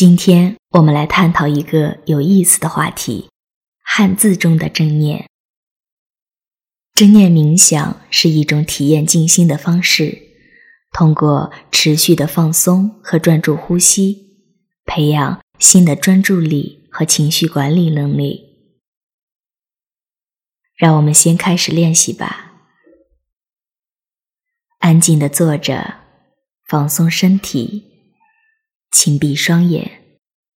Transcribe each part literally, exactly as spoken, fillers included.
今天我们来探讨一个有意思的话题：汉字中的正念。正念冥想是一种体验静心的方式，通过持续的放松和专注呼吸，培养新的专注力和情绪管理能力。让我们先开始练习吧。安静地坐着，放松身体，轻闭双眼，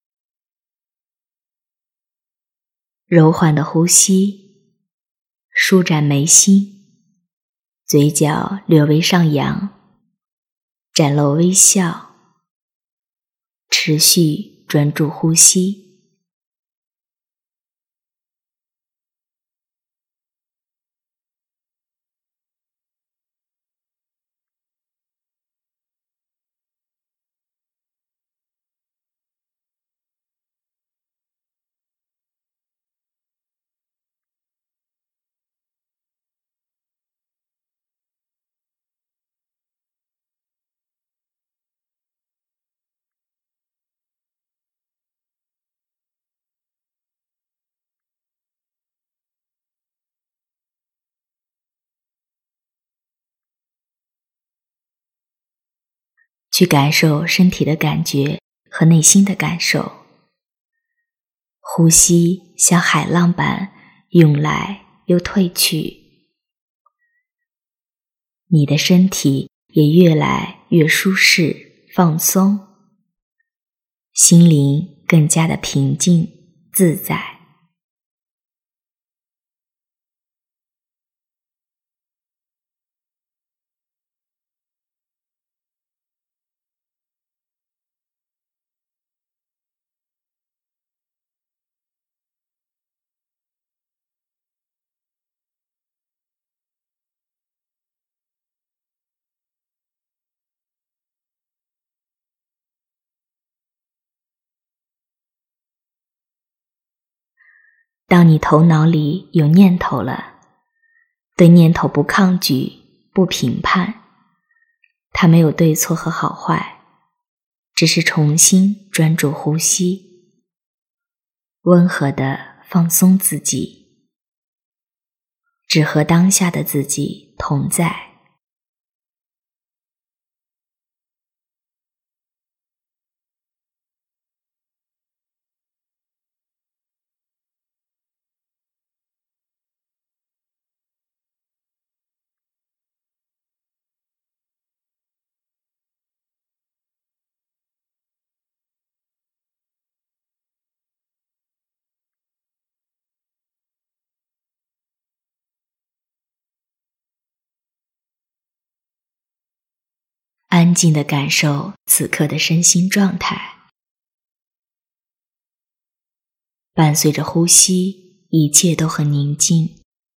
柔缓的呼吸，舒展眉心，嘴角略微上扬，展露微笑，持续专注呼吸。去感受身体的感觉和内心的感受。呼吸像海浪般涌来又退去，你的身体也越来越舒适放松，心灵更加的平静自在。当你头脑里有念头了，对念头不抗拒，不评判，它没有对错和好坏，只是重新专注呼吸，温和地放松自己，只和当下的自己同在。安静地感受此刻的身心状态，伴随着呼吸，一切都很宁静。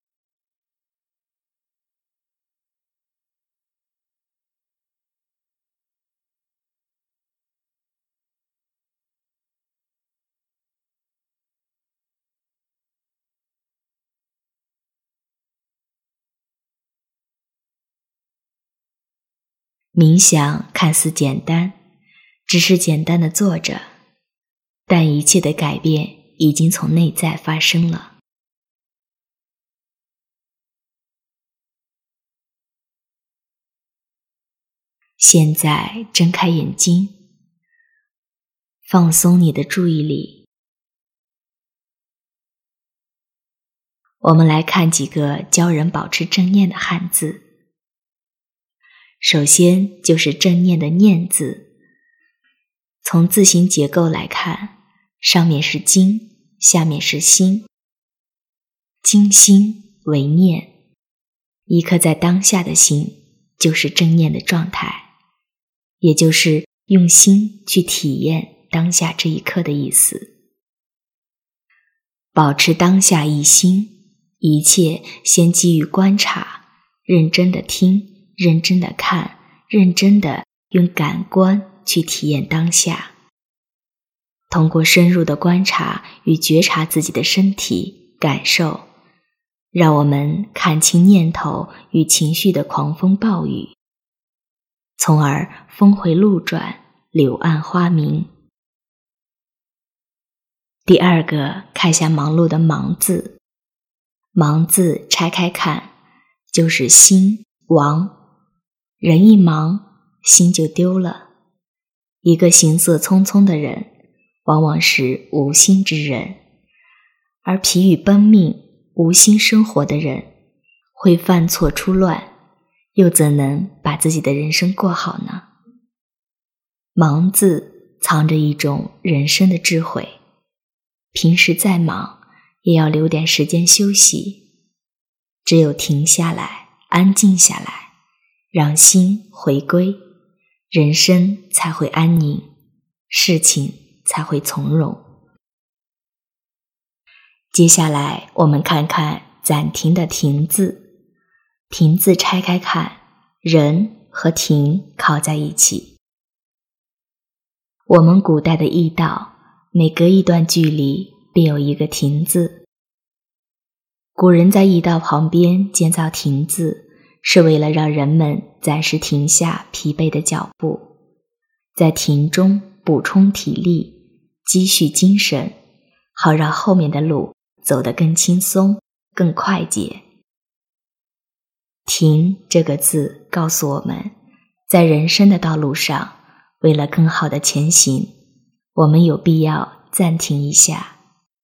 冥想看似简单，只是简单的坐着，但一切的改变已经从内在发生了。现在睁开眼睛，放松你的注意力。我们来看几个教人保持正念的汉字。首先就是正念的念字，从字形结构来看，上面是经，下面是心。经心为念，一颗在当下的心就是正念的状态，也就是用心去体验当下这一刻的意思。保持当下一心，一切先基于观察，认真的听，认真的看，认真的用感官去体验当下。通过深入的观察与觉察自己的身体感受，让我们看清念头与情绪的狂风暴雨，从而峰回路转，柳暗花明。 第二个，看下忙碌的忙字。忙字拆开看，就是心亡。人一忙，心就丢了。一个行色匆匆的人，往往是无心之人，而疲于奔命、无心生活的人，会犯错出乱，又怎能把自己的人生过好呢？忙字藏着一种人生的智慧，平时再忙，也要留点时间休息。只有停下来，安静下来，让心回归，人生才会安宁，事情才会从容。接下来我们看看暂停的停字。停字拆开看，人和停靠在一起。我们古代的驿道，每隔一段距离便有一个停字。古人在驿道旁边建造亭子，是为了让人们暂时停下疲惫的脚步，在亭中补充体力，积蓄精神，好让后面的路走得更轻松，更快捷。停这个字告诉我们，在人生的道路上，为了更好的前行，我们有必要暂停一下。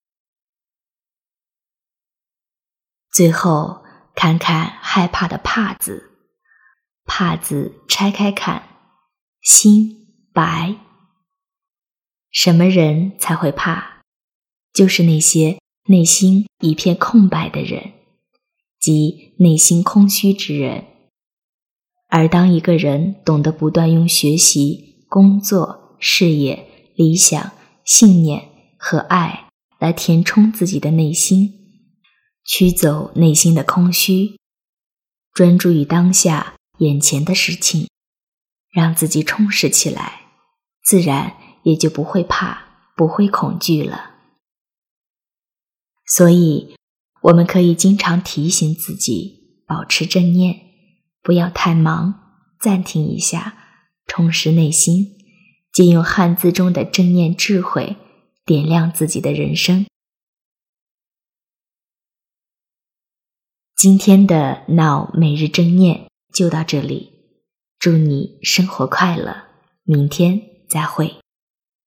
最后看看害怕的怕字。怕字拆开看，心白。什么人才会怕？就是那些内心一片空白的人，即内心空虚之人。而当一个人懂得不断用学习、工作、事业、理想、信念和爱来填充自己的内心，驱走内心的空虚，专注于当下眼前的事情，让自己充实起来，自然也就不会怕，不会恐惧了。所以我们可以经常提醒自己保持正念，不要太忙，暂停一下，充实内心，借用汉字中的正念智慧，点亮自己的人生。今天的脑每日正念就到这里，祝你生活快乐，明天再会。